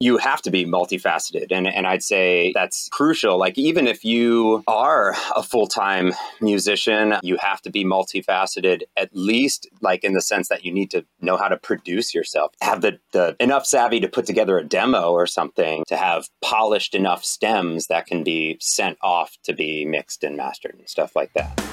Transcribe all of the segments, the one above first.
you have to be multifaceted. And I'd say that's crucial. Like, even if you are a full-time musician, you have to be multifaceted, at least like in the sense that you need to know how to produce yourself, have the enough savvy to put together a demo or something, to have polished enough stems that can be sent off to be mixed and mastered and stuff like that.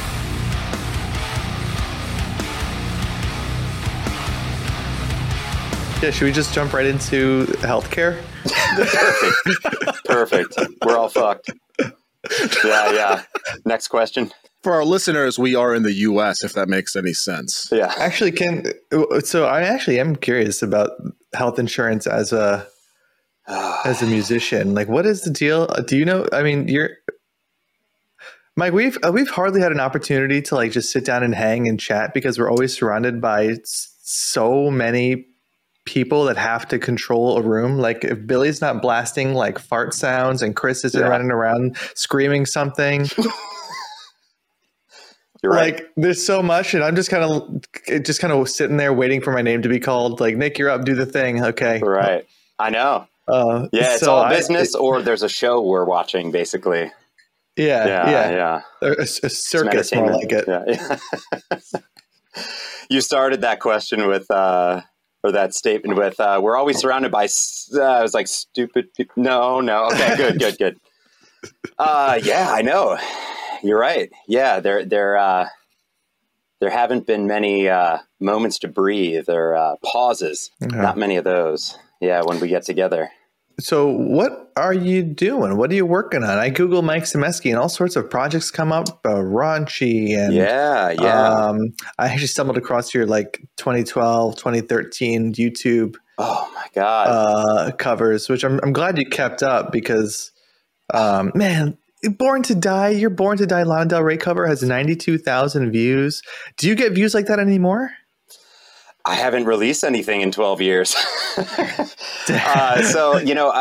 Yeah, should we just jump right into healthcare? Perfect. We're all fucked. Yeah. Next question. For our listeners, we are in the U.S., if that makes any sense. Yeah. Actually, I actually am curious about health insurance as a musician. Like, what is the deal? Do you know? I mean, Mike, we've hardly had an opportunity to like just sit down and hang and chat because we're always surrounded by so many people that have to control a room. Like, if Billy's not blasting like fart sounds and Chris isn't running around screaming something, you're right. Like, there's so much, and I'm just kind of sitting there waiting for my name to be called. Like, Nick, you're up, do the thing. Okay, right. I know. It's all business, or there's a show we're watching, basically. Yeah. A circus, more like it. Yeah. You started that question with. Or that statement with, we're always surrounded by, I was like, stupid people. No. Okay, good. Yeah, I know. You're right. Yeah, there haven't been many moments to breathe or pauses. Not many of those. Yeah, when we get together. So what are you doing? What are you working on? I Google Mike Semeski and all sorts of projects come up, raunchy and I actually stumbled across your like 2012, 2013 YouTube covers, which I'm glad you kept up because man, Born to Die, your Born to Die Lana Del Rey cover has 92,000 views. Do you get views like that anymore? I haven't released anything in 12 years. So,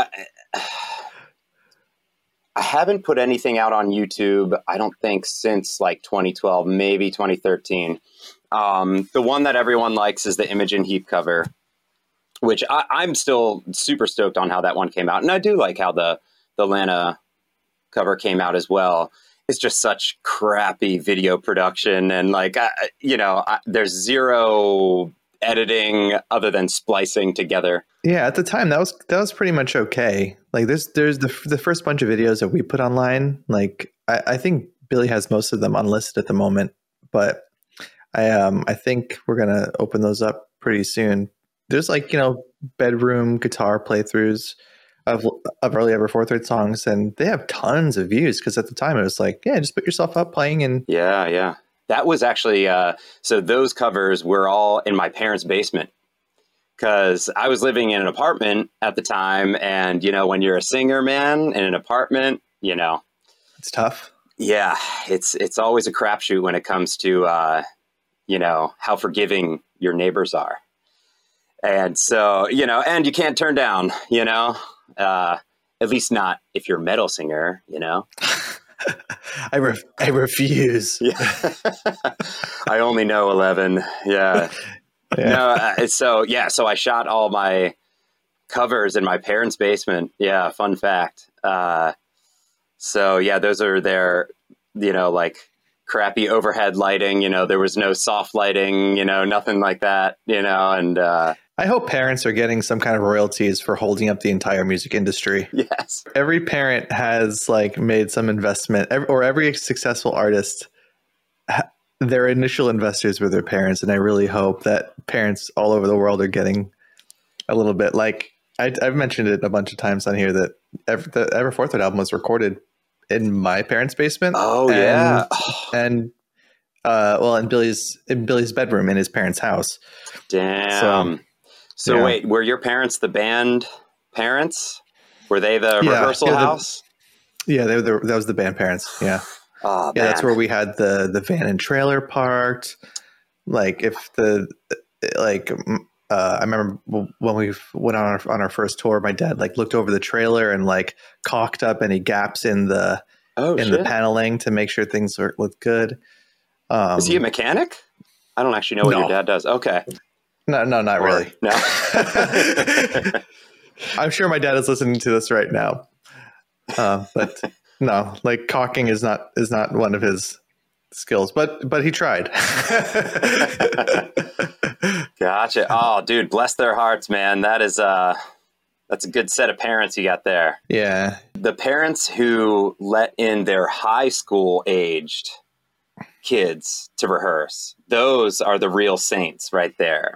I haven't put anything out on YouTube, I don't think, since like 2012, maybe 2013. The one that everyone likes is the Imogen Heap cover, which I'm still super stoked on how that one came out. And I do like how the Lana cover came out as well. It's just such crappy video production. And like, there's zero editing other than splicing together. Yeah, at the time that was pretty much okay. Like there's the first bunch of videos that we put online. Like I think Billy has most of them unlisted at the moment, but I think we're gonna open those up pretty soon. There's like bedroom guitar playthroughs of early Ever 4/3 songs, and they have tons of views because at the time it was like, yeah, just put yourself up playing and yeah. That was actually, so those covers were all in my parents' basement because I was living in an apartment at the time. And, when you're a singer, man, in an apartment, it's tough. Yeah, it's always a crapshoot when it comes to, how forgiving your neighbors are. And so, and you can't turn down, at least not if you're a metal singer, I refuse. Yeah. I only know 11. Yeah. No. So I shot all my covers in my parents' basement. Yeah. Fun fact. So yeah, those are their, like crappy overhead lighting. There was no soft lighting. Nothing like that. And I hope parents are getting some kind of royalties for holding up the entire music industry. Yes. Every parent has like made some investment, or every successful artist, their initial investors were their parents. And I really hope that parents all over the world are getting a little bit. Like I've mentioned it a bunch of times on here that the Ever 4/3 album was recorded in my parents' basement. Oh, yeah. And in Billy's bedroom in his parents' house. Damn. So yeah. Wait, were your parents the band parents? Were they the rehearsal house? That was the band parents. Yeah. Oh, yeah, that's where we had the van and trailer parked. Like I remember when we went on our first tour, my dad like looked over the trailer and like caulked up any gaps in the the paneling to make sure things looked good. Is he a mechanic? I don't actually know what your dad does. Okay. No, not really. No. I'm sure my dad is listening to this right now. But no, like caulking is not one of his skills, but he tried. Gotcha. Oh, dude, bless their hearts, man. That's a good set of parents you got there. Yeah. The parents who let in their high school aged kids to rehearse, those are the real saints right there.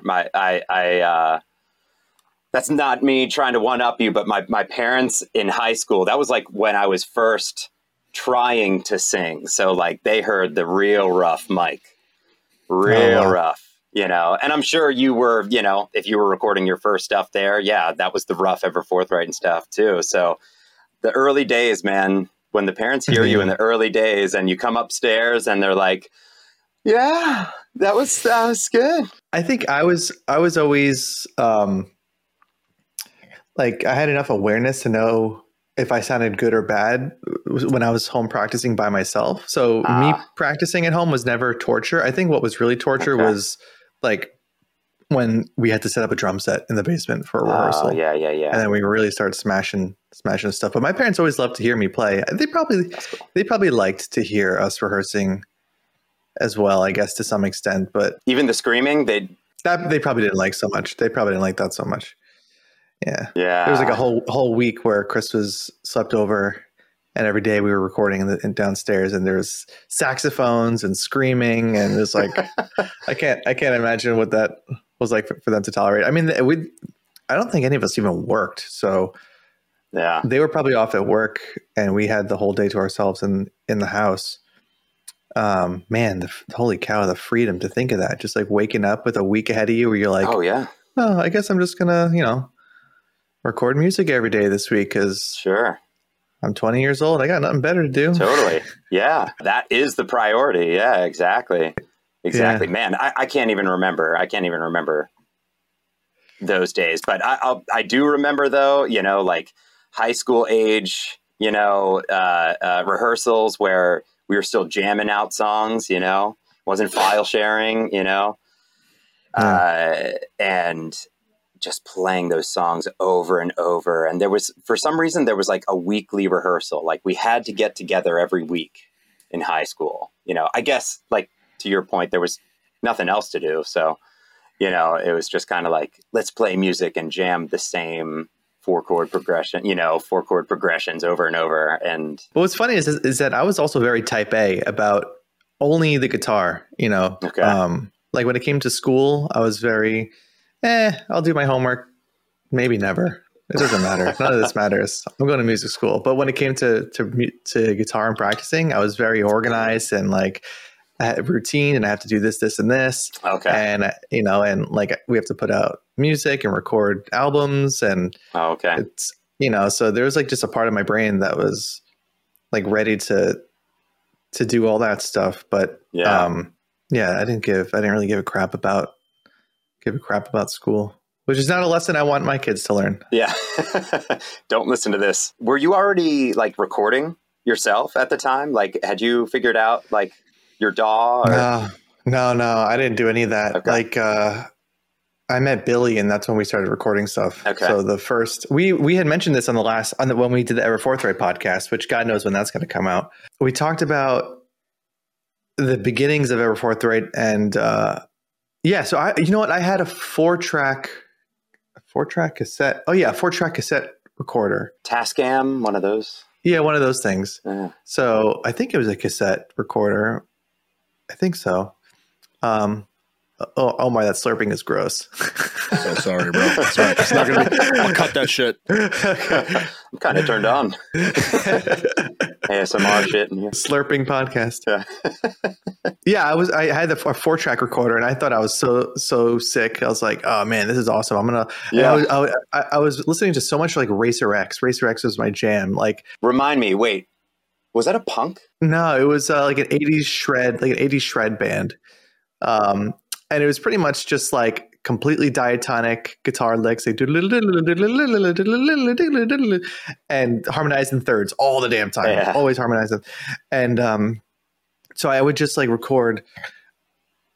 That's not me trying to one up you, but my parents in high school, that was like when I was first trying to sing. So like they heard the real rough mic, rough, you know, and I'm sure you were, you know, if you were recording your first stuff there, yeah, that was the rough Ever Forthright and stuff too. So the early days, man, when the parents hear you in the early days and you come upstairs and they're like, yeah, that was good. I think I was always, like I had enough awareness to know if I sounded good or bad when I was home practicing by myself. So me practicing at home was never torture. I think what was really torture was like when we had to set up a drum set in the basement for a rehearsal. Yeah. And then we really started smashing stuff. But my parents always loved to hear me play. They probably liked to hear us rehearsing as well, I guess, to some extent. But even the screaming, they probably didn't like so much. They probably didn't like that so much. Yeah. Yeah. There was like a whole week where Chris was slept over, and every day we were recording downstairs, and there was saxophones and screaming, and it was like I can't imagine what that was like for them to tolerate. I mean, I don't think any of us even worked, so yeah, they were probably off at work, and we had the whole day to ourselves in the house. Man, holy cow, the freedom to think of that, just like waking up with a week ahead of you, where you're like, oh yeah, I guess I'm just gonna, record music every day this week because sure, I'm 20 years old. I got nothing better to do. Totally. Yeah. That is the priority. Yeah, exactly. Yeah. Man, I can't even remember. Those days, but I do remember though, like high school age, rehearsals where we were still jamming out songs, wasn't file sharing, and just playing those songs over and over. And for some reason, there was like a weekly rehearsal. Like we had to get together every week in high school. I guess like to your point, there was nothing else to do. So, it was just kind of like, let's play music and jam the same four chord progressions over and over. And what's funny is that I was also very type A about only the guitar, Okay. Like when it came to school, I was very, I'll do my homework. Maybe never. It doesn't matter. None of this matters. I'm going to music school. But when it came to guitar and practicing, I was very organized and like I had a routine and I have to do this, this, and this. Okay. And, and like we have to put out music and record albums and okay. It's, so there was like just a part of my brain that was like ready to do all that stuff. But I didn't really give a crap about school, which is not a lesson I want my kids to learn. Yeah. Don't listen to this. Were you already like recording yourself at the time? Like, had you figured out like your DAW? Or? No, I didn't do any of that. Okay. Like, I met Billy and that's when we started recording stuff. Okay. So the first, we had mentioned this when we did the Ever Forthright podcast, which God knows when that's going to come out. We talked about the beginnings of Ever Forthright and, so I had a 4-track cassette. Oh yeah, 4-track cassette recorder. Tascam, one of those. Yeah, one of those things. Yeah. So I think it was a cassette recorder. I think so. Oh my, that slurping is gross. So sorry, bro. Sorry. It's not gonna be. I'll cut that shit. I'm kind of turned on. ASMR shit in here. Slurping podcast. Yeah. Yeah, I had a 4-track recorder and I thought I was so sick. I was like, oh man, this is awesome. I'm gonna. Yeah. I was listening to so much like Racer X. Racer X was my jam. Like, remind me. Wait, was that a punk? No, it was like an 80s shred band. And it was pretty much just like completely diatonic guitar licks, like and harmonized in thirds all the damn time, always harmonizing. And so I would just like record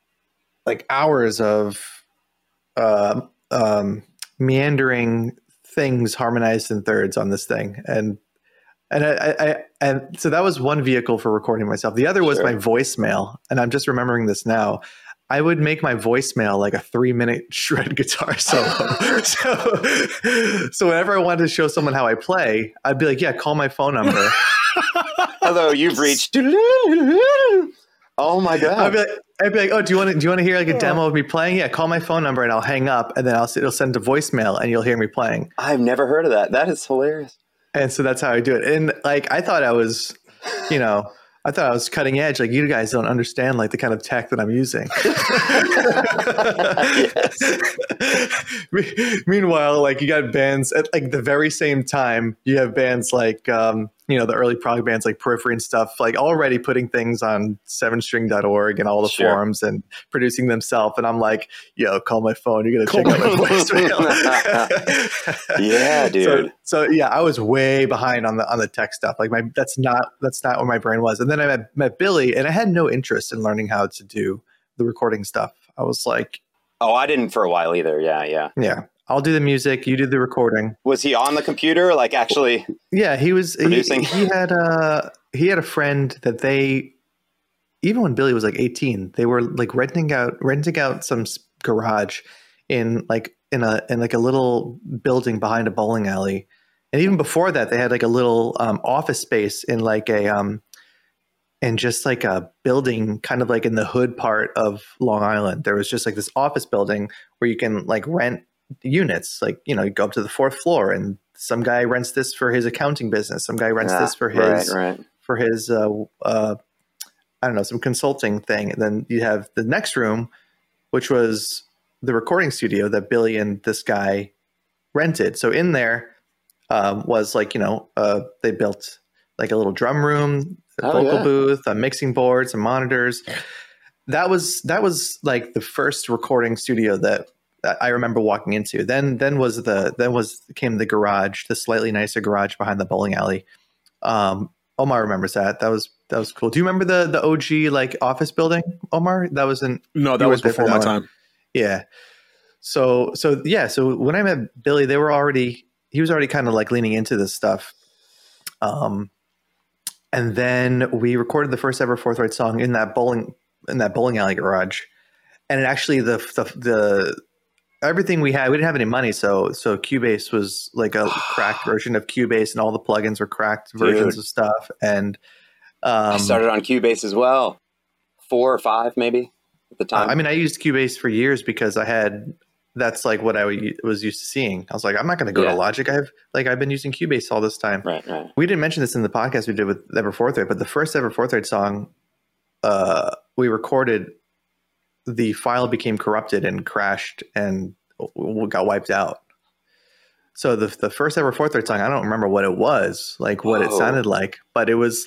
like hours of meandering things harmonized in thirds on this thing, and so that was one vehicle for recording myself. The other was Sure. my voicemail, and I'm just remembering this now. I would make my voicemail like a 3-minute shred guitar solo. so whenever I wanted to show someone how I play, I'd be like, "Yeah, call my phone number." Hello, you've reached. Oh my god! I'd be like, "Oh, do you want to hear like a demo of me playing? Yeah, call my phone number and I'll hang up, and then it'll send a voicemail and you'll hear me playing." I've never heard of that. That is hilarious. And so that's how I do it. And like, I thought I was, I thought I was cutting edge. Like, you guys don't understand like the kind of tech that I'm using. Meanwhile, like, you got bands at like the very same time. You have bands like, the early prog bands like Periphery and stuff, like already putting things on 7string.org and all the Sure. forums and producing themselves. And I'm like, yo, call my phone. You're going to check out my voicemail. Yeah, dude. So yeah, I was way behind on the tech stuff. Like that's not where my brain was. And then I met Billy, and I had no interest in learning how to do the recording stuff. I was like, Oh, I didn't for a while either. Yeah. yeah, I'll do the music, you do the recording. Was he on the computer? Like actually? Yeah, he was Producing? He had a friend that even when Billy was like 18, they were like renting out some garage in a little building behind a bowling alley. And even before that, they had like a little office space in like in just like a building kind of like in the hood part of Long Island. There was just like this office building where you can like rent units. Like, you go up to the 4th floor and some guy rents this for his accounting business. Some guy rents this for his, right. for his, I don't know, some consulting thing. And then you have the next room, which was the recording studio that Billy and this guy rented. So in there was like, they built like a little drum room, a vocal booth, a mixing board, some monitors. That was like the first recording studio that I remember walking into. Then came the garage, the slightly nicer garage behind the bowling alley. Omar remembers that. That was cool. Do you remember the OG like office building, Omar? That was No, that was before my time. Yeah. So when I met Billy, he was already kind of like leaning into this stuff. And then we recorded the first ever Forthright song in that bowling alley garage. And actually the everything we didn't have any money. So Cubase was like a cracked version of Cubase, and all the plugins were cracked versions of stuff. And I started on Cubase as well. 4 or 5 maybe at the time. I mean, I used Cubase for years because that's like what I was used to seeing. I was like, I'm not going to go to Logic. I've been using Cubase all this time. Right. We didn't mention this in the podcast we did with Ever Forthright, but the first ever Forthright song we recorded, the file became corrupted and crashed and got wiped out. So the first ever Forthright song, I don't remember what it was, like what it sounded like, but it was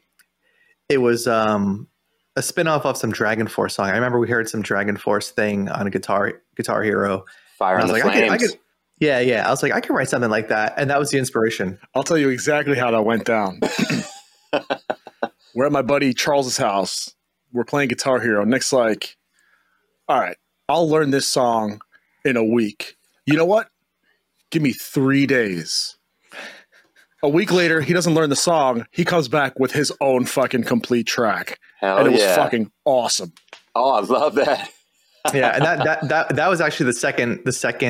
a spin-off of some Dragon Force song. I remember we heard some Dragon Force thing on a Guitar Hero. Fire on the Flames. Yeah. I was like, I could write something like that. And that was the inspiration. I'll tell you exactly how that went down. We're at my buddy Charles's house. We're playing Guitar Hero. Nick's like, all right, I'll learn this song in a week. You know what? Give me 3 days. A week later, he doesn't learn the song. He comes back with his own fucking complete track. And it was fucking awesome. Oh, I love that. Yeah, and that was actually the second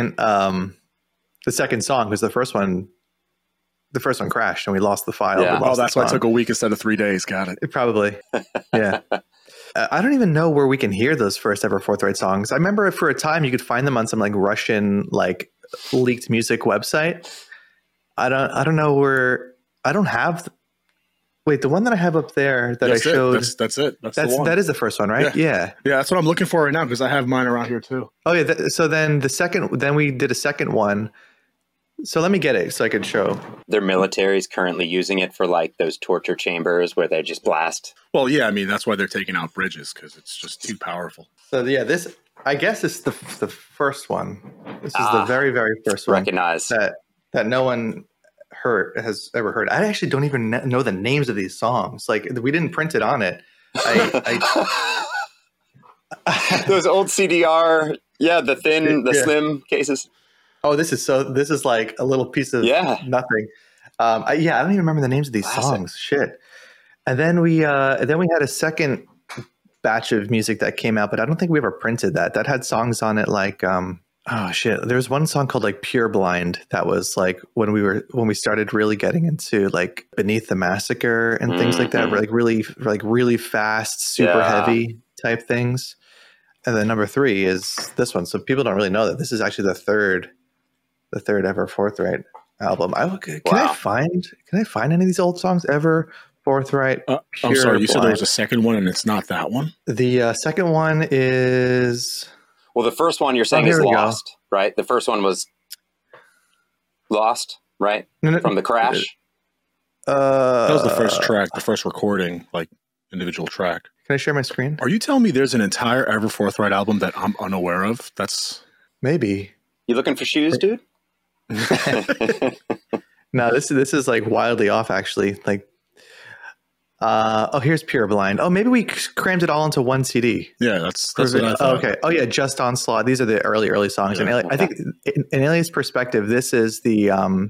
song, because the first one crashed and we lost the file. Yeah. Oh, that's why it took a week instead of 3 days. Got it. Probably. Yeah. I don't even know where we can hear those first ever Forthright songs. I remember for a time you could find them on some like Russian like leaked music website. I don't know where. I don't have. Wait, the one that I have up there that I showed. That's it. That's the one. That is the first one, right? Yeah. Yeah, that's what I'm looking for right now because I have mine around here too. Oh yeah. So then we did a second one. So let me get it so I could show. Their military's currently using it for like those torture chambers where they just blast. Well, yeah, I mean that's why they're taking out bridges because it's just too powerful. So yeah, this I guess is the first one. This is the very very first one. Recognize that no one has ever heard. I actually don't even know the names of these songs. Like we didn't print it on it. Those old CDR, the slim cases. Oh, this is like a little piece of nothing. I don't even remember the names of these songs. Shit. And then we had a second batch of music that came out, but I don't think we ever printed that. That had songs on it like oh shit. There was one song called like Pure Blind that was like when we started really getting into like Beneath the Massacre and things like that, like really fast, super heavy type things. And then number 3 is this one. So people don't really know that this is actually the third ever Forthright album. Can I find any of these old songs ever? Forthright. I'm sorry, you said there was a second one and it's not that one? The second one is... Well, the first one you're saying is Lost, right? The first one was Lost, right? From the crash? That was the first track, the first recording, like individual track. Can I share my screen? Are you telling me there's an entire Ever Forthright album that I'm unaware of? That's... Maybe. You looking for shoes, dude? No, this is like wildly off, actually. Like, here's Pure Blind. Oh, maybe we crammed it all into one CD. Yeah, that's what I thought. Okay. Oh, yeah, Just Onslaught. These are the early songs. Yeah, and I think, in Alien's perspective, this is the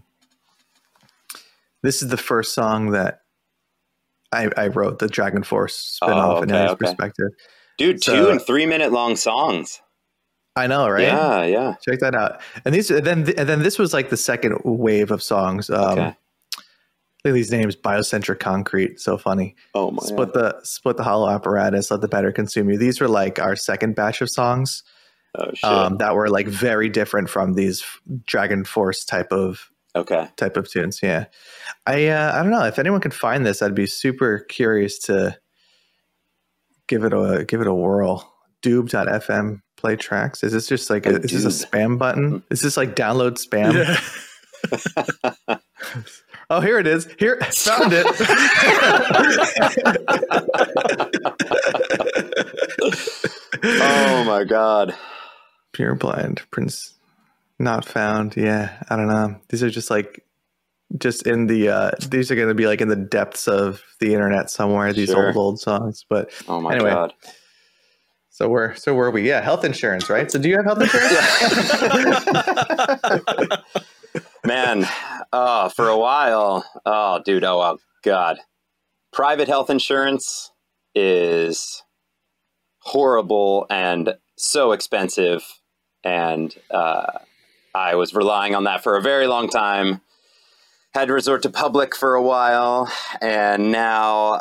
first song that I wrote, the Dragon Force spinoff. In Alien's perspective, dude. 2 and 3 minute long songs. I know, right? Yeah. Check that out. And then this was like the second wave of songs. Look at these names: Biocentric Concrete. So funny. Oh my! Split the Hollow Apparatus. Let the Better Consume You. These were like our second batch of songs. Oh shit! That were like very different from these Dragon Force type of tunes. Yeah. I don't know if anyone could find this. I'd be super curious to give it a whirl. Doob.fm play tracks. Is this just like is this a spam button? Is this like download spam? Yeah. Oh, here it is. Here, found it. Oh my god. Pure Blind, Prince not found. Yeah, I don't know. These are just in the these are going to be like in the depths of the internet somewhere, these old songs. But oh my god. So where were we? Yeah, health insurance, right? So do you have health insurance? Man, for a while, dude, oh god. Private health insurance is horrible and so expensive, and I was relying on that for a very long time. Had to resort to public for a while, and now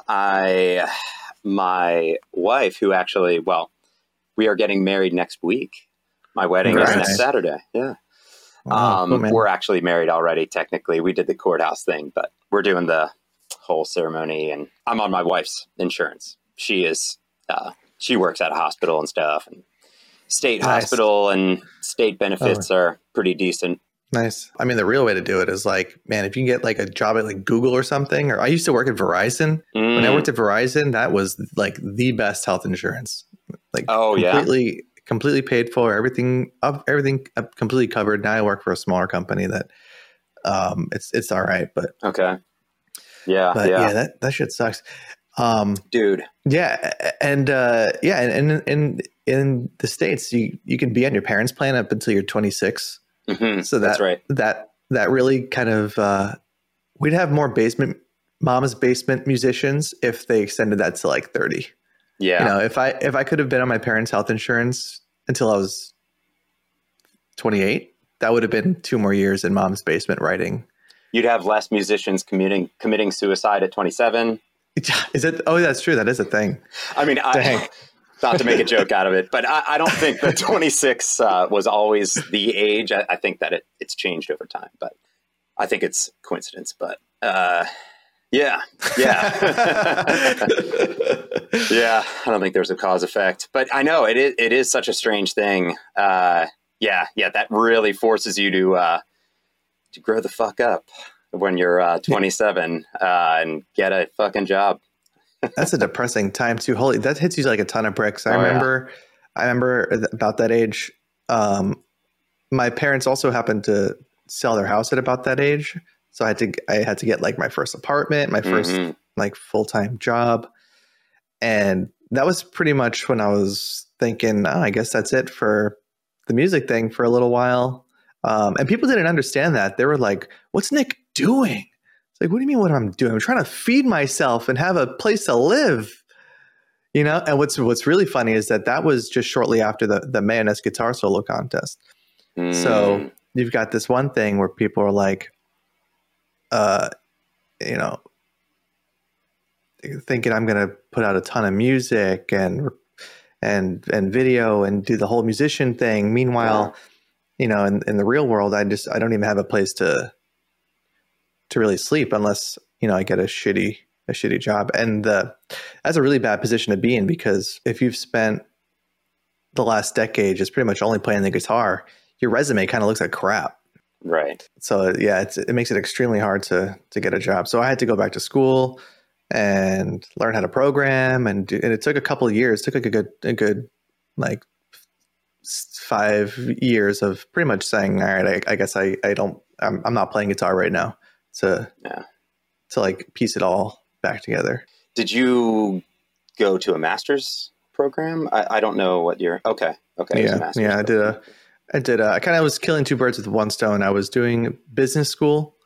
my wife, who actually, we are getting married next week. My wedding is next Saturday. Yeah. Cool, we're actually married already. Technically, we did the courthouse thing, but we're doing the whole ceremony, and I'm on my wife's insurance. She is, she works at a hospital and stuff, and state hospital and state benefits are pretty decent. Nice. I mean, the real way to do it is like, man, if you can get like a job at like Google or something, or I used to work at Verizon. When I worked at Verizon, that was like the best health insurance. Like completely paid for, everything completely covered. Now I work for a smaller company that it's all right, but that shit sucks. Dude. Yeah. And in the States, you can be on your parents' plan up until you're 26. Mm-hmm. So that's right. That really kind of we'd have more mama's basement musicians if they extended that to like 30. Yeah. You know, if I could have been on my parents' health insurance until I was 28, that would have been 2 more years in mom's basement writing. You'd have less musicians committing suicide at 27. Is it? Oh, that's true. That is a thing. I mean, not to make a joke out of it, but I don't think that 26 was always the age. I think that it's changed over time, but I think it's coincidence. But yeah. Yeah, I don't think there's a cause effect, but I know it is such a strange thing. That really forces you to grow the fuck up when you're 27 and get a fucking job. That's a depressing time too. Holy, that hits you like a ton of bricks. I remember about that age. My parents also happened to sell their house at about that age. So I had to get like my first apartment, my first like full-time job. And that was pretty much when I was thinking, I guess that's it for the music thing for a little while. And people didn't understand that. They were like, what's Nick doing? It's like, what do you mean what I'm doing? I'm trying to feed myself and have a place to live. And what's really funny is that was just shortly after the Mayonnaise guitar solo contest. So you've got this one thing where people are like, thinking I'm going to put out a ton of music and video and do the whole musician thing. Meanwhile, in the real world, I don't even have a place to really sleep unless, I get a shitty job. And that's a really bad position to be in, because if you've spent the last decade just pretty much only playing the guitar, your resume kind of looks like crap. Right. So yeah, it makes it extremely hard to get a job. So I had to go back to school and learn how to program, and it took a couple of years. It took like a good like 5 years of pretty much saying, all right, I guess I'm not playing guitar right now, to like piece it all back together. Did you go to a master's program? I don't know what you're. Okay. Yeah. I did. I kind of was killing two birds with one stone. I was doing business school,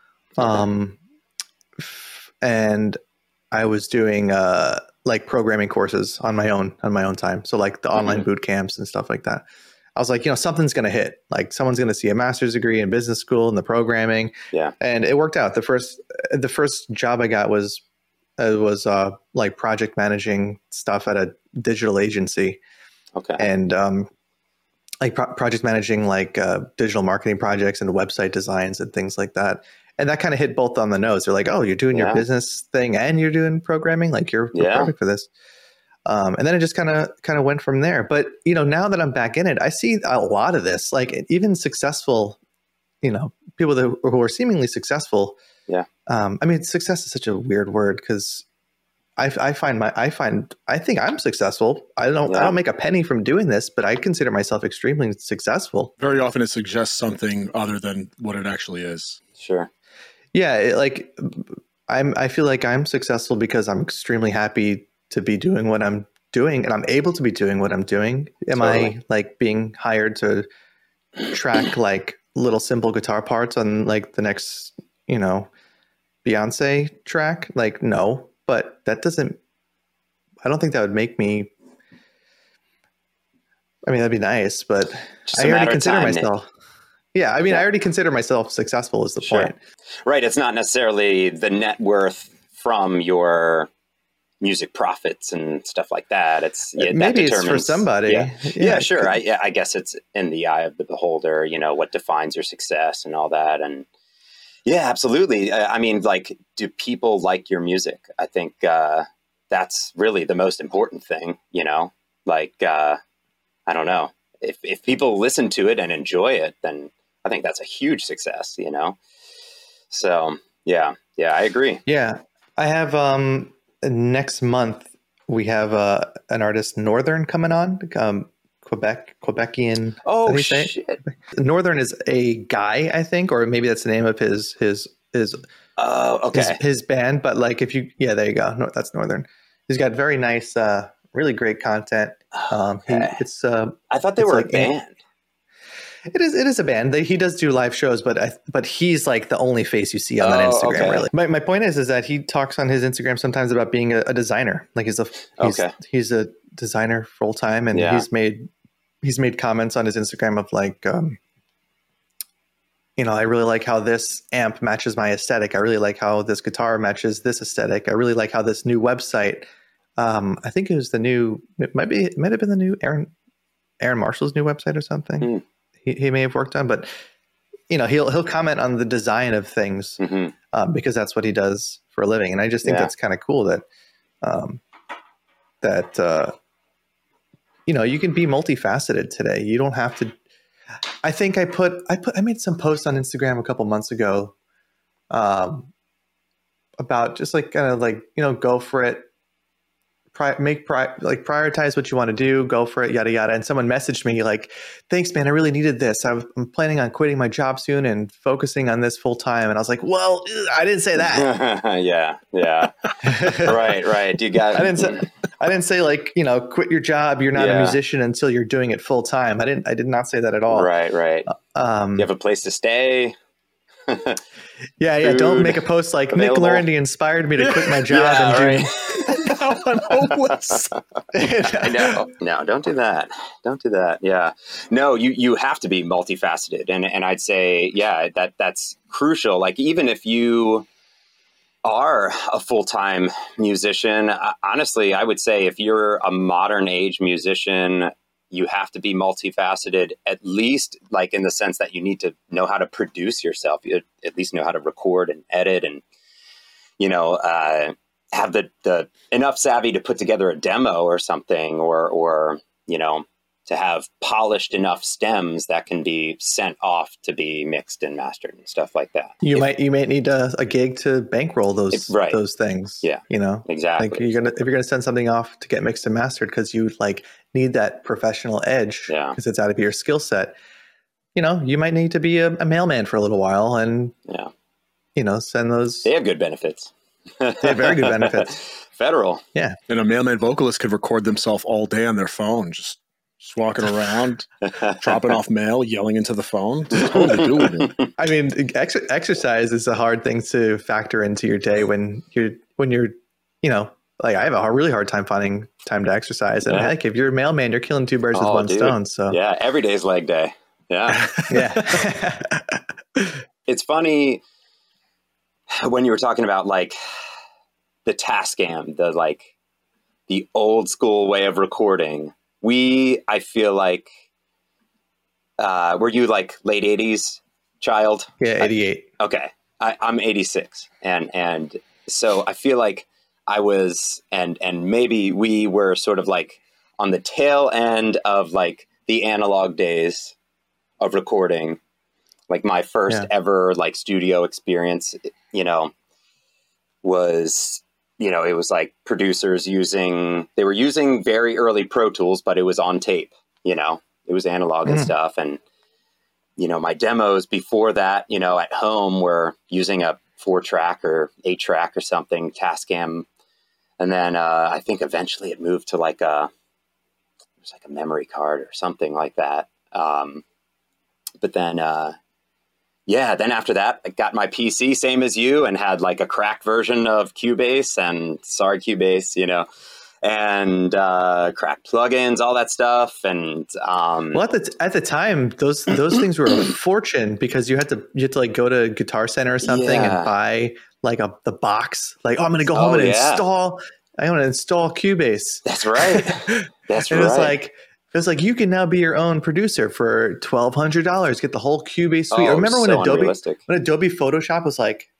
and I was doing like programming courses on my own time. So like the online boot camps and stuff like that. I was like, something's going to hit. Like someone's going to see a master's degree in business school and the programming. Yeah, and it worked out. The first job I got was like project managing stuff at a digital agency. Okay, and like project managing like digital marketing projects and website designs and things like that. And that kind of hit both on the nose. They're like, oh, you're doing your business thing and you're doing programming. Like you're perfect for this. And then it just kind of went from there. But, now that I'm back in it, I see a lot of this, like even successful, people who are seemingly successful. Yeah. I mean, success is such a weird word, because I think I'm successful. I don't make a penny from doing this, but I consider myself extremely successful. Very often it suggests something other than what it actually is. Sure. Yeah. I feel like I'm successful because I'm extremely happy to be doing what I'm doing, and I'm able to be doing what I'm doing. Am I like being hired to track like little simple guitar parts on like the next, Beyonce track? Like, no. But I don't think that would make me, I mean, that'd be nice, but I already consider myself. Nick. Yeah. I mean, I already consider myself successful is the point. Right. It's not necessarily the net worth from your music profits and stuff like that. Maybe it's for somebody. Yeah, sure. I guess it's in the eye of the beholder, what defines your success and all that. And yeah, absolutely. I mean, like, do people like your music? I think that's really the most important thing, like, I don't know. If people listen to it and enjoy it, then I think that's a huge success, So, yeah, I agree. Yeah. I have, next month, we have an artist, Northern, coming on, Quebecian. Oh, shit. Northern is a guy, I think, or maybe that's the name of his band. But like, there you go. No, that's Northern. He's got very nice, really great content. Okay. I thought they were like a band. It is a band. He does do live shows, but he's like the only face you see on that Instagram. Okay. Really, my point is that he talks on his Instagram sometimes about being a designer. Like he's a designer full time, and he's made comments on his Instagram of like, I really like how this amp matches my aesthetic. I really like how this guitar matches this aesthetic. I really like how this new website. I think it might have been the new Aaron Marshall's new website or something. He may have worked on, but he'll comment on the design of things because that's what he does for a living. And I just think that's kind of cool that you can be multifaceted today. You don't have to. I think I made some posts on Instagram a couple months ago about just like kind of like, go for it. Prioritize what you want to do, go for it, yada, yada. And someone messaged me like, thanks, man. I really needed this. I'm planning on quitting my job soon and focusing on this full time. And I was like, well, I didn't say that. Yeah. Right. You got I I didn't say like, quit your job. You're not a Yeah. musician until you're doing it full time. I did not say that at all. Right. You have a place to stay. Yeah. Don't Food make a post like available. Nick Larendy inspired me to quit my job Yeah, and right. Now I'm homeless. I know. No, don't do that. Don't do that. Yeah. No, you have to be multifaceted. And I'd say, yeah, that's crucial. Like, even if you are a full-time musician, honestly, I would say if you're a modern age musician, you have to be multifaceted, at least like in the sense that you need to know how to produce yourself. You at least know how to record and edit and, have the enough savvy to put together a demo or something, or to have polished enough stems that can be sent off to be mixed and mastered and stuff like that. you might need a gig to bankroll those Right. those things. Yeah. Exactly. Like if you're gonna send something off to get mixed and mastered because you like need that professional edge Yeah. because it's out of your skill set, you might need to be a mailman for a little while and send those. They have good benefits. They have very good benefits. Federal. Yeah. And a mailman vocalist could record themselves all day on their phone, just walking around, dropping off mail, yelling into the phone. Just totally doing it. I mean, exercise is a hard thing to factor into your day when you're like I have a really hard time finding time to exercise. And heck, if you're a mailman, you're killing two birds with one stone. So yeah, every day's leg day. Yeah. yeah. It's funny when you were talking about like the Tascam, the old school way of recording. I feel like, were you like late 80s child? Yeah, 88. Okay. I'm 86. And so I feel like I was, and maybe we were sort of like on the tail end of like the analog days of recording. Like my first ever like studio experience, was, it was like producers they were using very early Pro Tools, but it was on tape, it was analog and stuff. And, my demos before that, at home were using a 4-track or 8-track or something, Tascam. And then I think eventually it moved to it was like a memory card or something like that. But then, then after that, I got my PC, same as you, and had like a cracked version of Cubase and sorry, Cubase, and cracked plugins, all that stuff. And well, at the time, those things were a fortune because you had to like go to Guitar Center or something and buy like the box. Like, I'm going to go home and install Cubase. That's right. That's and right. It was like you can now be your own producer for $1,200. Get the whole Cubase suite. Oh, remember when so Adobe unrealistic. Photoshop was like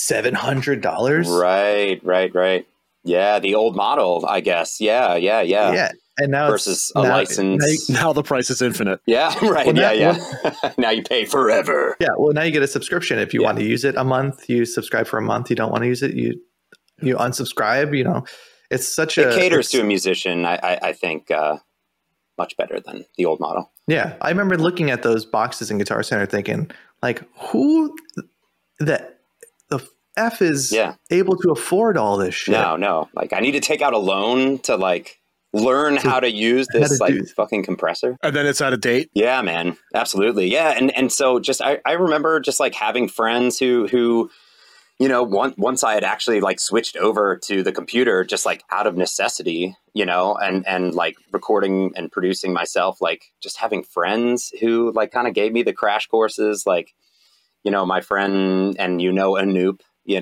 $700? Right. Yeah, the old model, I guess. Yeah. Yeah, and now versus a license. Now the price is infinite. Yeah, right. Well, Now you pay forever. Yeah, well, now you get a subscription. If you want to use it a month, you subscribe for a month. You don't want to use it, you unsubscribe. It's such it caters to a musician, I think, much better than the old model. Yeah, I remember looking at those boxes in Guitar Center thinking, like, who the F is able to afford all this shit? No. Like, I need to take out a loan to like learn how to use this fucking compressor. And then it's out of date. Yeah, man. Absolutely. Yeah. And so just, I remember just like having friends who, once I had actually like switched over to the computer, just like out of necessity, and like recording and producing myself, like just having friends who like kind of gave me the crash courses, like, my friend and Anoop,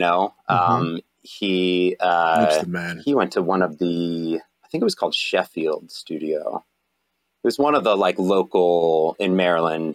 he the man. He went to one of I think it was called Sheffield Studio. It was one of the like local in Maryland,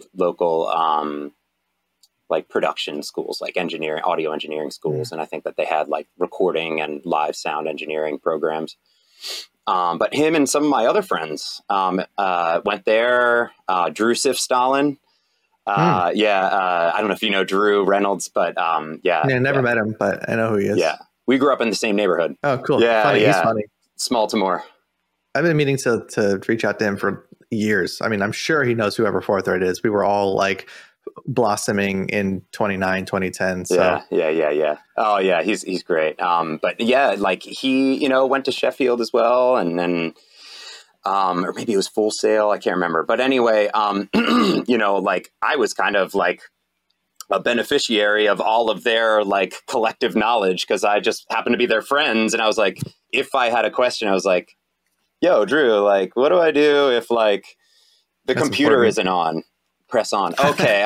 like production schools, like audio engineering schools. And I think that they had like recording and live sound engineering programs. But him and some of my other friends went there. Drew Sif-Stalin. I don't know if you know Drew Reynolds, but never met him, but I know who he is. Yeah. We grew up in the same neighborhood. Oh, cool. Yeah. Funny. He's funny. Smaltimore. I've been meaning to reach out to him for years. I mean, I'm sure he knows who Ever Forthright is. We were all like blossoming in 2010. So Yeah. Oh yeah, he's great. But yeah, like he, went to Sheffield as well, and then, or maybe it was Full Sail. I can't remember. But anyway, like I was kind of like a beneficiary of all of their like collective knowledge because I just happened to be their friends. And I was like, if I had a question, I was like, yo, Drew, like, what do I do if like the That's computer important. isn't on? Press on. Okay.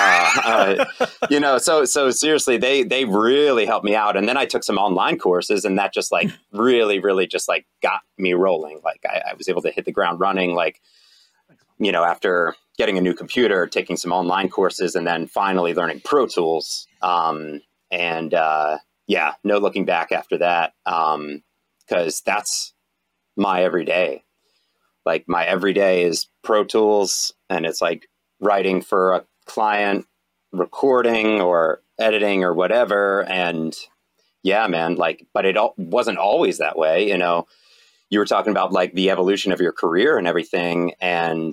So seriously, they really helped me out. And then I took some online courses, and that just like really, really just like got me rolling. Like I was able to hit the ground running, like, after getting a new computer, taking some online courses, and then finally learning Pro Tools. No looking back after that. Cause that's my everyday. Like my everyday is Pro Tools, and it's like writing for a client, recording or editing or whatever. And yeah, man, like, but it wasn't always that way. You were talking about like the evolution of your career and everything. And,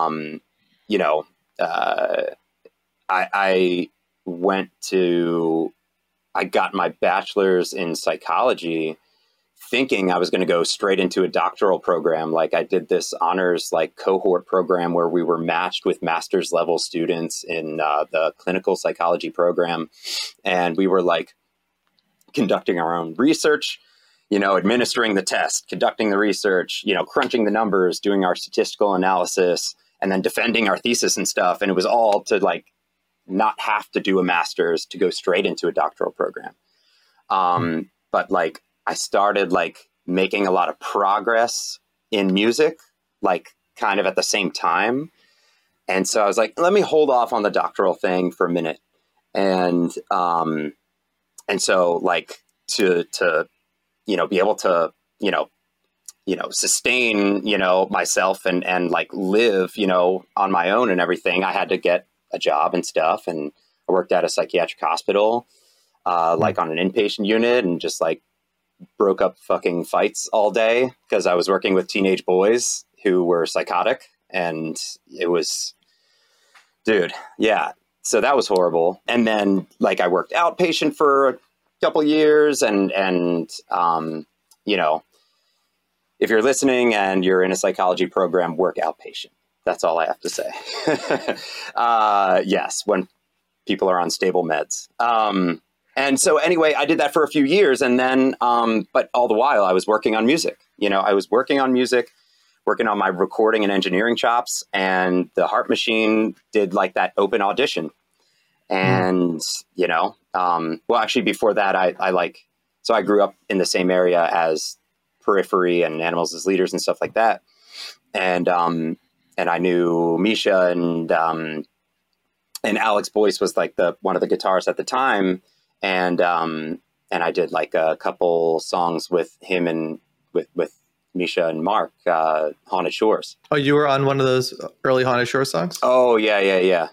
I got my bachelor's in psychology thinking I was going to go straight into a doctoral program. Like I did this honors like cohort program where we were matched with master's level students in the clinical psychology program. And we were like conducting our own research, administering the test, conducting the research, crunching the numbers, doing our statistical analysis, and then defending our thesis and stuff. And it was all to like not have to do a master's to go straight into a doctoral program. But like I started like making a lot of progress in music, like kind of at the same time. And so I was like, let me hold off on the doctoral thing for a minute. And so like to be able to, sustain, myself and like live, on my own and everything, I had to get a job and stuff. And I worked at a psychiatric hospital, like on an inpatient unit, and just like broke up fucking fights all day because I was working with teenage boys who were psychotic. And it was, dude, yeah. So that was horrible. And then like I worked outpatient for a couple years and if you're listening and you're in a psychology program, work outpatient. That's all I have to say. Yes, when people are on stable meds. And so anyway, I did that for a few years, and then, but all the while I was working on music. I was working on music, working on my recording and engineering chops, and the Heart Machine did like that open audition. And, well, actually before that, I grew up in the same area as Periphery and Animals as Leaders and stuff like that. And I knew Misha and Alex Boyce was like one of the guitarists at the time. And I did like a couple songs with him and with Misha and Mark, Haunted Shores. Oh, you were on one of those early Haunted Shores songs? Oh yeah.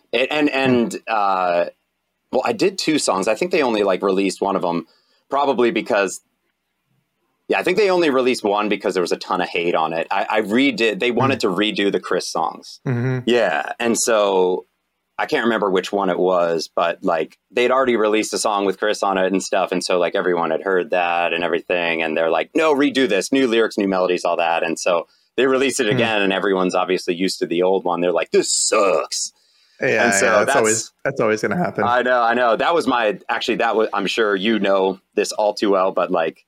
Well, I did 2 songs. I think they only like released one of them, probably because, I think they only released one because there was a ton of hate on it. They wanted to redo the Chris songs. Mm-hmm. Yeah. And so I can't remember which one it was, but like they'd already released a song with Chris on it and stuff. And so like everyone had heard that and everything. And they're like, no, redo this, new lyrics, new melodies, all that. And so they released it again, and everyone's obviously used to the old one. They're like, this sucks. Yeah, and so that's always going to happen. I know. That was I'm sure you know this all too well, but like,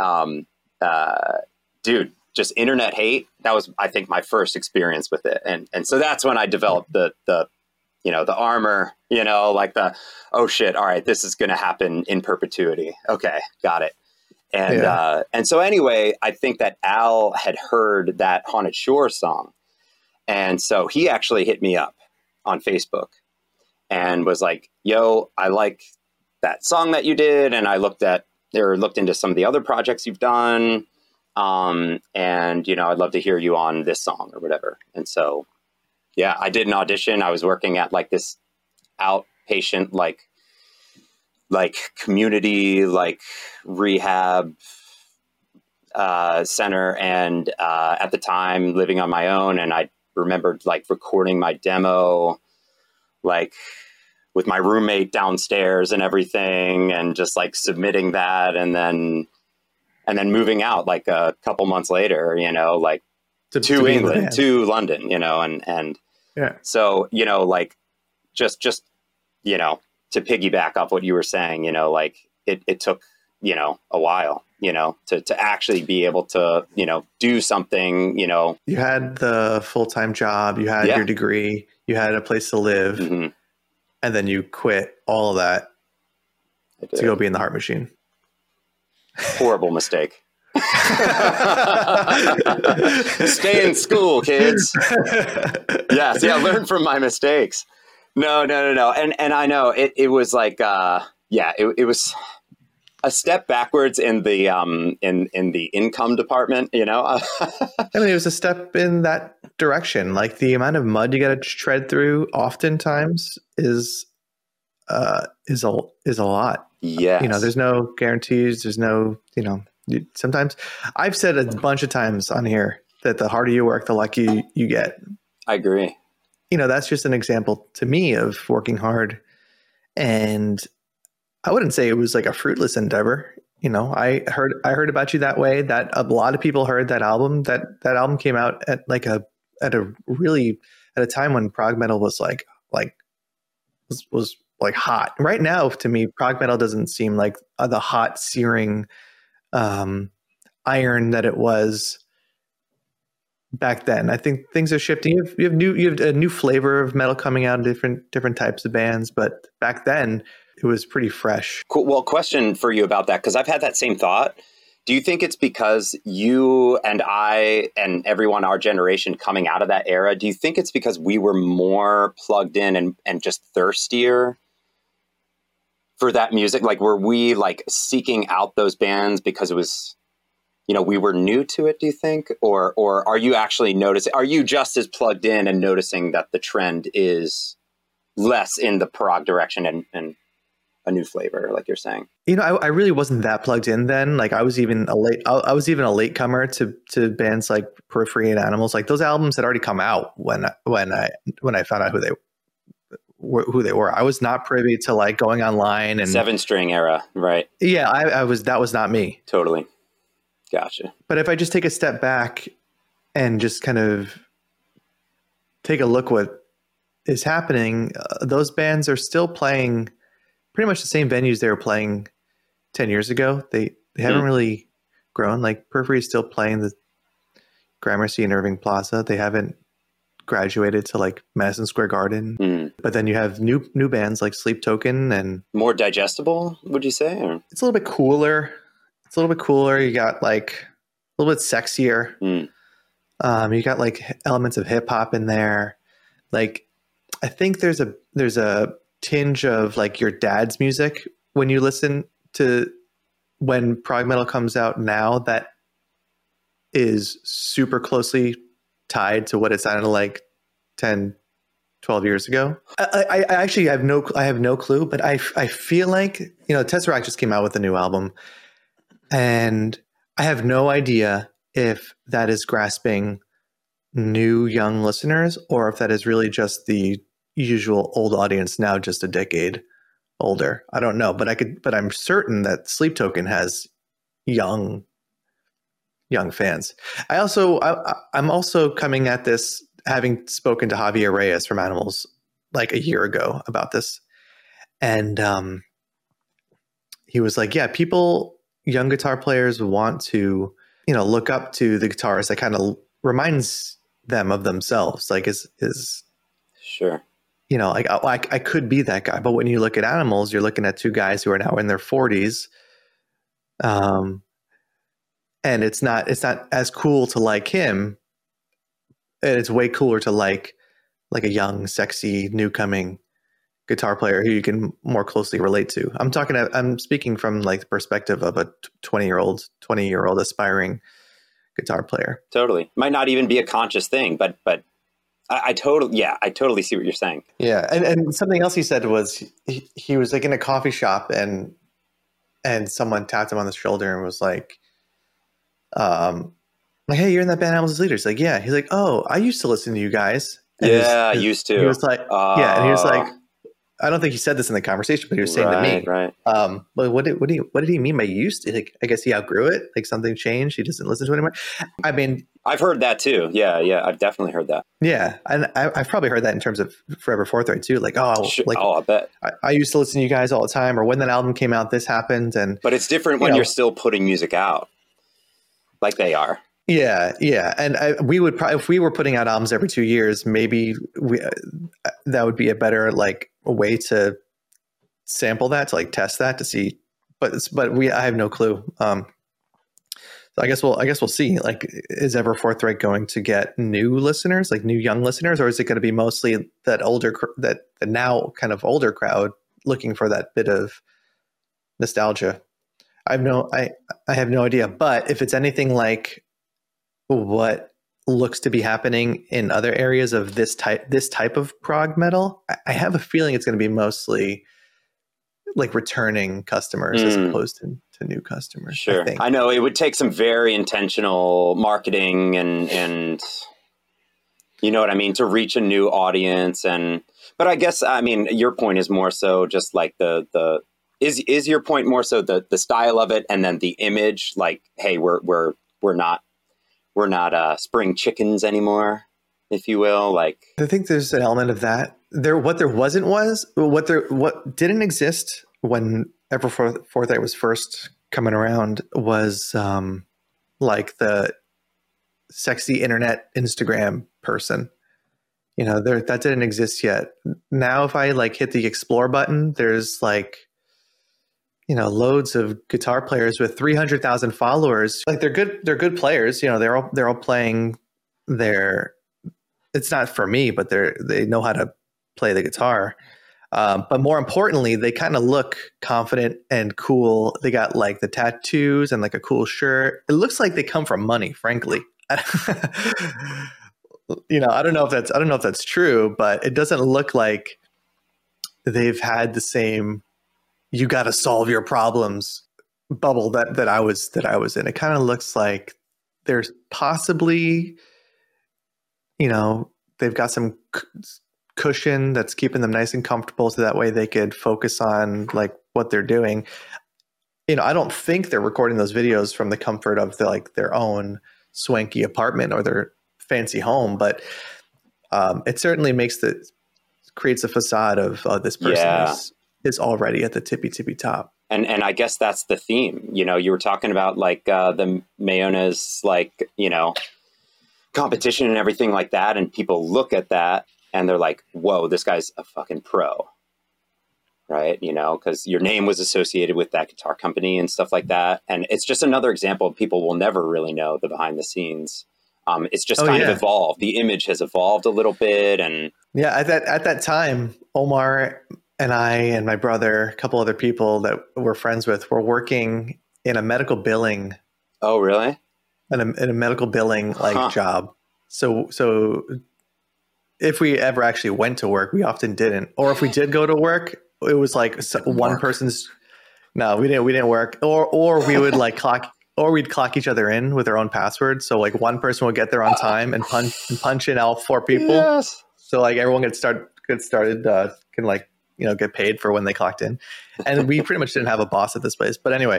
dude, just internet hate. That was, I think, my first experience with it. And so that's when I developed the armor, like oh shit, all right, this is going to happen in perpetuity. Okay, got it. And so anyway, I think that Al had heard that Haunted Shore song. And so he actually hit me up on Facebook and was like, yo, I like that song that you did. And I looked into some of the other projects you've done. And, I'd love to hear you on this song or whatever. And so, yeah, I did an audition. I was working at like this outpatient, like community, like rehab center. And at the time living on my own. And I remembered like recording my demo, like with my roommate downstairs and everything, and just like submitting that, and then moving out like a couple months later, like to England, to London, and yeah. So, like just, to piggyback off what you were saying, like it took, a while, to actually be able to, do something, You had the full-time job, you had your degree, you had a place to live, mm-hmm. and then you quit all of that to go be in the Heart Machine. Horrible mistake. Stay in school, kids. Yes, learn from my mistakes. No. And I know it was like, it was a step backwards in the in the income department, I mean, it was a step in that direction. Like the amount of mud you got to tread through oftentimes is a lot. Yeah. There's no guarantees. There's no, sometimes I've said a bunch of times on here that the harder you work, the luckier you get. I agree. That's just an example to me of working hard. And I wouldn't say it was like a fruitless endeavor. I heard about you that way, that a lot of people heard that album. That album came out at at a time when prog metal was was hot. Right now, to me, prog metal doesn't seem like the hot, searing iron that it was back then. I think things are shifting. You have a new flavor of metal coming out in different types of bands, but back then it was pretty fresh. Cool. Well, question for you about that, because I've had that same thought. Do you think it's because you and I and everyone our generation coming out of that era, do you think it's because we were more plugged in and just thirstier for that music? Like, were we like seeking out those bands because it was, we were new to it, do you think? Or are you actually noticing, are you just as plugged in and noticing that the trend is less in the prog direction and a new flavor, like you're saying? I really wasn't that plugged in then. Like I was even a latecomer to bands like Periphery and Animals. Like those albums had already come out when I found out who they were. I was not privy to like going online and 7-string era, right? Yeah, that was not me. Totally. Gotcha. But if I just take a step back and just kind of take a look what is happening, those bands are still playing pretty much the same venues they were playing 10 years ago. They haven't really grown. Like Periphery is still playing the Gramercy and Irving Plaza. They haven't graduated to like Madison Square Garden. But then you have new bands like Sleep Token and more digestible, would you say? Or? It's a little bit cooler. You got like a little bit sexier. You got like elements of hip hop in there. Like I think there's a tinge of like your dad's music when you listen to when prog metal comes out now that is super closely tied to what it sounded like 10, 12 years ago. I actually have no clue, but I feel like, Tesseract just came out with a new album and I have no idea if that is grasping new young listeners or if that is really just the usual old audience now, just a decade older. I don't know, but I'm certain that Sleep Token has young fans. I'm also coming at this having spoken to Javier Reyes from Animals like a year ago about this. And he was like, yeah, young guitar players want to, look up to the guitarist that kind of reminds them of themselves. Like is sure. Like I could be that guy, but when you look at Animals, you're looking at two guys who are now in their 40s. And it's not as cool to like him. And it's way cooler to like a young, sexy, new-coming guitar player who you can more closely relate to. I'm speaking from like the perspective of a 20-year-old aspiring guitar player. Totally. Might not even be a conscious thing, but I totally see what you're saying. Yeah. And something else he said was he was like in a coffee shop and someone tapped him on the shoulder and was like, hey, you're in that band Animals as Leaders. Like, yeah. He's like, oh, I used to listen to you guys. And I used to. He was like, yeah. And he was like, I don't think he said this in the conversation, but he was saying to me, Right. But what did he mean by used to? Like, I guess he outgrew it. Like something changed. He doesn't listen to it anymore. I mean, I've heard that too. Yeah, I've definitely heard that. yeah, and I've probably heard that in terms of Forever Forthright too. Like, I bet. I used to listen to you guys all the time, or when that album came out, this happened, But it's different when you're still putting music out, like they are. Yeah, and we would probably, if we were putting out albums every 2 years, maybe that would be a better like a way to sample that, to like test that to see. But I have no clue. So I guess we'll see. Like, is Ever Forthright going to get new listeners, like new young listeners, or is it going to be mostly that the now kind of older crowd looking for that bit of nostalgia? I have no idea. But if it's anything like what looks to be happening in other areas of this type of prog metal, I have a feeling it's going to be mostly like returning customers as opposed to new customers. Sure. I know it would take some very intentional marketing and you know what I mean, to reach a new audience. But I guess, I mean, your point is more so just like is your point more so the style of it, and then the image, like, hey, we're not spring chickens anymore, if you will. Like, I think there's an element of that. What didn't exist when Ever Forthright was first coming around was like the sexy internet Instagram person. You know, that didn't exist yet. Now, if I like hit the explore button, there's like, you know, loads of guitar players with 300,000 followers. Like they're good players. You know, they're all playing it's not for me, but they know how to play the guitar. But more importantly, they kind of look confident and cool. They got like the tattoos and like a cool shirt. It looks like they come from money, frankly. You know, I don't know if that's true, but it doesn't look like they've had the same "you got to solve your problems" bubble that I was in. It kind of looks like there's possibly, you know, they've got some cushion that's keeping them nice and comfortable, so that way they could focus on like what they're doing. You know, I don't think they're recording those videos from the comfort of their own swanky apartment or their fancy home, but it certainly creates a facade of this person is already at the tippy top. And I guess that's the theme. You know, you were talking about like the Mayones, like, you know, competition and everything like that, and people look at that and they're like, whoa, this guy's a fucking pro, right? You know, because your name was associated with that guitar company and stuff like that. And it's just another example of people will never really know the behind the scenes. It's just kind of evolved. The image has evolved a little bit. And yeah, at that time, Omar and I and my brother, a couple other people that we're friends with, were working in a medical billing. Oh, really? In a medical billing job. So if we ever actually went to work, we often didn't. Or if we did go to work, it was like one person's. No, we didn't work. Or we would like clock. Or we'd clock each other in with our own passwords. So like one person would get there on time and punch in all 4 people. Yes. So like everyone get started can like, you know, get paid for when they clocked in. And we pretty much didn't have a boss at this place. But anyway,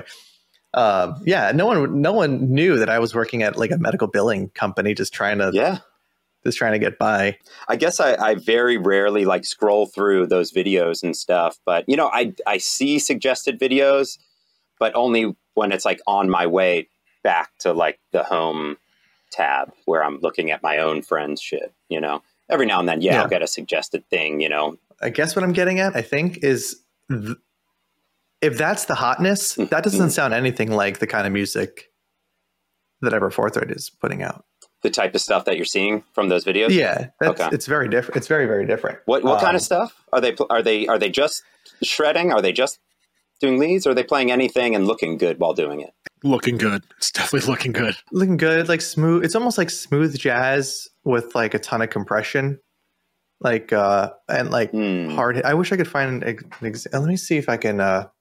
no one knew that I was working at like a medical billing company, just trying to get by. I guess I very rarely like scroll through those videos and stuff, but you know, I see suggested videos, but only when it's like on my way back to like the home tab where I'm looking at my own friends' shit, you know. Every now and then, I'll get a suggested thing, you know. I guess what I'm getting at, I think, is if that's the hotness, that doesn't sound anything like the kind of music that Ever Forthright is putting out. The type of stuff that you're seeing from those videos? Yeah, it's very different. It's very, very different. What kind of stuff? Are they just shredding? Are they just doing leads? Or are they playing anything and looking good while doing it? Looking good. It's definitely looking good. Looking good, like smooth. It's almost like smooth jazz with like a ton of compression. Like and like hard. I wish I could find an example. Let me see if I can.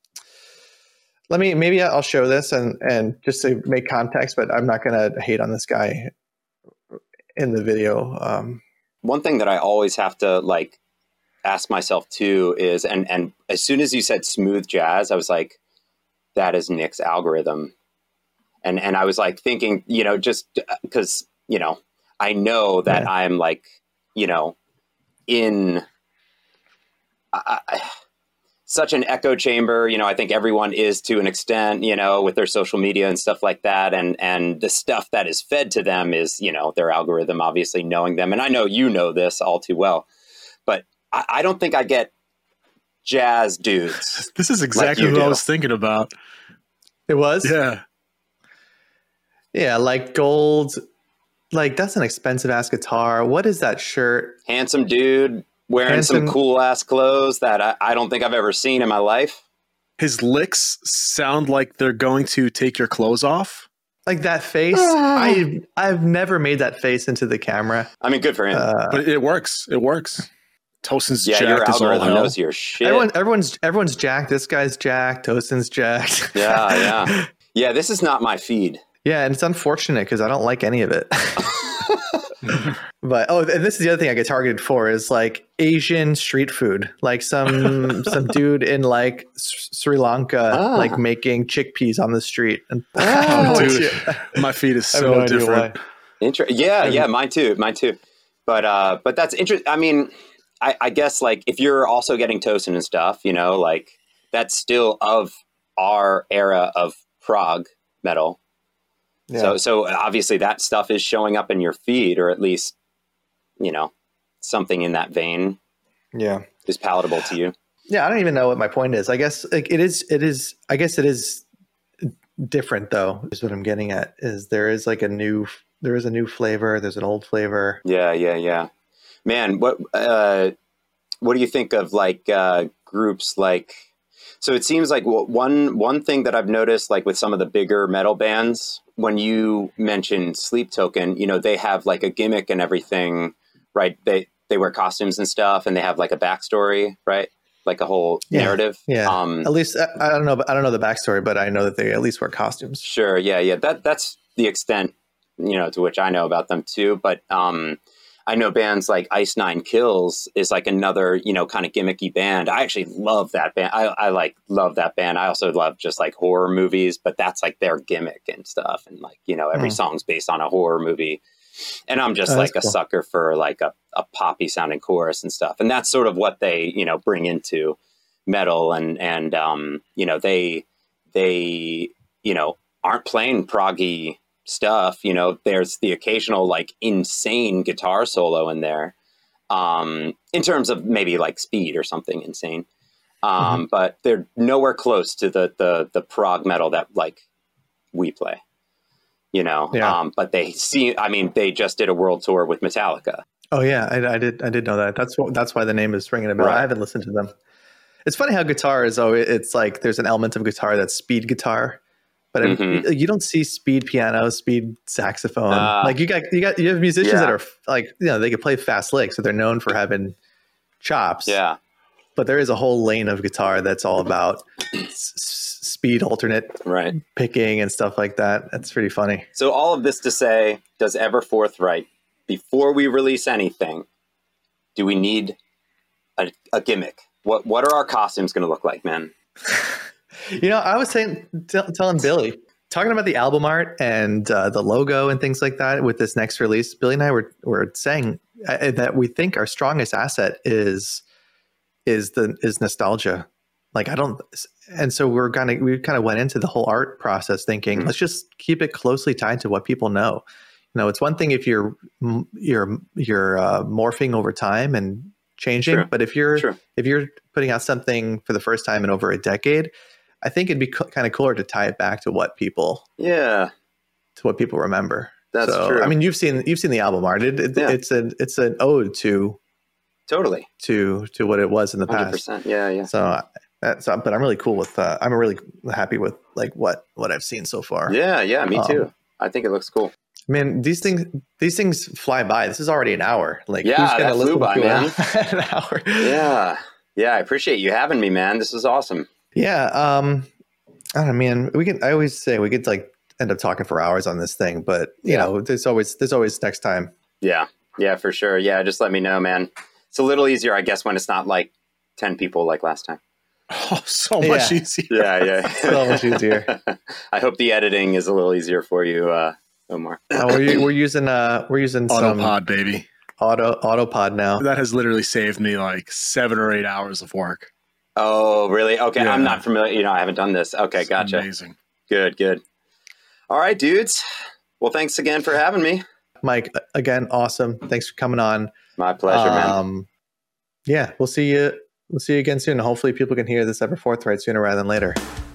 Maybe I'll show this and just to make context, but I'm not gonna hate on this guy in the video. One thing that I always have to like ask myself too is, and as soon as you said smooth jazz, I was like, that is Nick's algorithm. And I was like thinking, you know, just because, you know, I know that I'm like, you know, in such an echo chamber, you know, I think everyone is to an extent, you know, with their social media and stuff like that. And the stuff that is fed to them is, you know, their algorithm, obviously knowing them. And I know you know this all too well, but I don't think I get jazz dudes. This is exactly like what I do. was thinking about. It was? Yeah. Yeah, like gold. Like, that's an expensive ass guitar. What is that shirt? Handsome dude wearing some cool ass clothes that I don't think I've ever seen in my life. His licks sound like they're going to take your clothes off. Like that face. I've never made that face into the camera. I mean, good for him. But it works. It works. Tosin's yeah, jacked your as all algorithm hell. knows your shit. Everyone's jacked. This guy's jacked. Tosin's jacked. Yeah. Yeah, this is not my feed. Yeah, and it's unfortunate because I don't like any of it. But and this is the other thing I get targeted for is like Asian street food, like some dude in like Sri Lanka, like making chickpeas on the street. And dude, my feed is so different. Yeah, mine too. But that's interesting. I mean, I guess like if you're also getting Tosin and stuff, you know, like that's still of our era of prog metal. Yeah. So obviously that stuff is showing up in your feed, or at least, you know, something in that vein. Yeah, is palatable to you. Yeah, I don't even know what my point is. I guess like it is. I guess it is different though. Is what I'm getting at. Is there is a new flavor. There's an old flavor. Yeah. Man, what do you think of like groups like? So it seems like one thing that I've noticed, like with some of the bigger metal bands, when you mention Sleep Token, you know, they have like a gimmick and everything, right? They wear costumes and stuff, and they have like a backstory, right? Like a whole narrative. Yeah. At least I don't know the backstory, but I know that they at least wear costumes. Sure. Yeah. That's the extent, you know, to which I know about them too. But I know bands like Ice Nine Kills is like another, you know, kind of gimmicky band. I actually love that band. I love that band. I also love just like horror movies, but that's like their gimmick and stuff. And like, you know, every song's based on a horror movie. And I'm just like a sucker for like a poppy sounding chorus and stuff. And that's sort of what they, you know, bring into metal and you know, they, you know, aren't playing proggy stuff. You know, there's the occasional like insane guitar solo in there, in terms of maybe like speed or something insane. But they're nowhere close to the prog metal that like we play, you know. But they just did a world tour with Metallica. Oh yeah, I did know that. That's why the name is ringing a bell. Right. I haven't listened to them. It's funny how guitar is it's like there's an element of guitar that's speed guitar. But you don't see speed piano, speed saxophone. Like you have musicians that are like, you know, they can play fast licks, so they're known for having chops. Yeah. But there is a whole lane of guitar that's all about speed alternate picking and stuff like that. That's pretty funny. So all of this to say, does Everforth write, before we release anything, do we need a gimmick? What are our costumes going to look like, man? You know, I was telling Billy, talking about the album art and the logo and things like that with this next release, Billy and I were saying that we think our strongest asset is nostalgia. Like and so we kind of went into the whole art process thinking, let's just keep it closely tied to what people know. You know, it's one thing if you're morphing over time and changing, but if you're putting out something for the first time in over a decade, I think it'd be kind of cooler to tie it back to what people remember. That's true. I mean, you've seen the album art. It's an ode to what it was in the past. 100%. Yeah. So but I'm really cool with. I'm really happy with like what I've seen so far. Yeah. Me too. I think it looks cool. Man, these things fly by. This is already an hour. Like, who's gonna listen to man. An hour? Yeah. I appreciate you having me, man. This is awesome. Yeah. I don't know, man. I always say we could like end up talking for hours on this thing, but you know, there's always next time. Yeah, for sure. Yeah. Just let me know, man. It's a little easier, I guess, when it's not like 10 people like last time. Oh, so much easier. Yeah. So much easier. I hope the editing is a little easier for you, Omar. We're using some Autopod, baby. Autopod now. That has literally saved me like 7 or 8 hours of work. Oh, really? Okay, Yeah. I'm not familiar. I haven't done this. Okay, It's gotcha. amazing. Good. All right, dudes. Well, thanks again for having me. Mike, again, awesome. Thanks for coming on. My pleasure, man. Yeah, we'll see you again soon. Hopefully people can hear this Ever Forthright sooner rather than later.